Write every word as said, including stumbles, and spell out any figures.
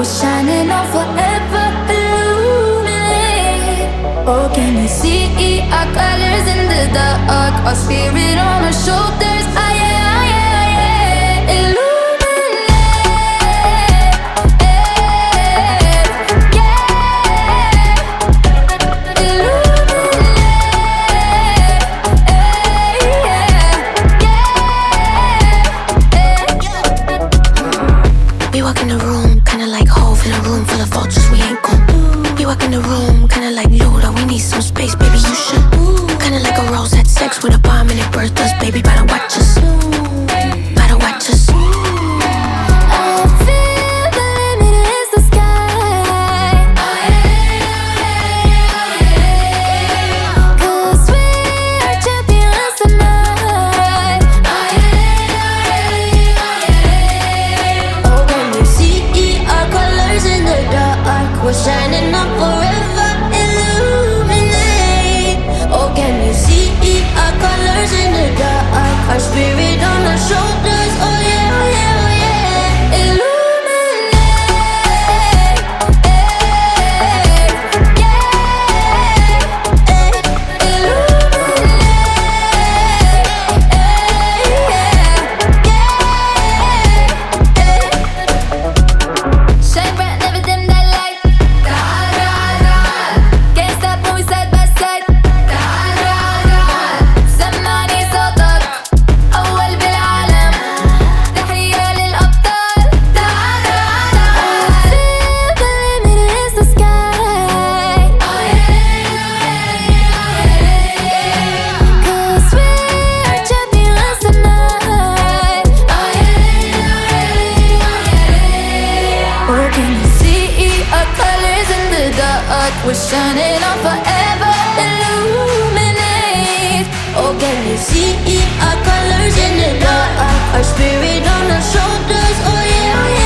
we're shining on forever, illuminate. Oh, can you see our colors in the dark? Our spirit on our shoulders, ah yeah, ah yeah, ah yeah. Illuminate, yeah. Illuminate, We walk in the room, kinda like Hove in a room full of vultures. We ain't gon' We walk in the room, kinda like Luda. We need some space, baby. You should. Kinda like a rose had sex with a bomb and it birthed us, baby. Better watch us. Better watch us. I feel the limit is the sky. 'Cause we're champions tonight. Oh, when you see our colors in the dark, we're shining up forever, illuminate. Oh, can you see our colors in the dark? Our spirit on our shoulders, oh yeah, oh yeah, oh yeah. Illuminate, yeah. Illuminate, shine bright, never dim that light. Da da da, can't stop when we side by side. Da da da, سمعني صوتك أول بالعالم. تحية للأبطال. دا دا دا. I feel the limit is the sky. 'Cause we're champions tonight. Oh, can you see our colors in the dark? We're shining on forever, illuminate. Oh, can you see our colors in the dark? Our spirit on our shoulders, oh yeah, oh yeah.